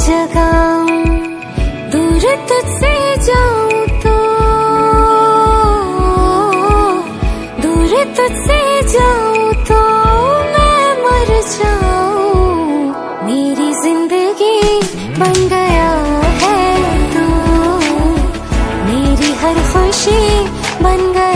जगाऊं, दूर तुझसे जाऊं तो, दूर तुझसे जाऊं तो मैं मर जाऊं। मेरी जिंदगी बन गया है तू, मेरी हर खुशी बन गया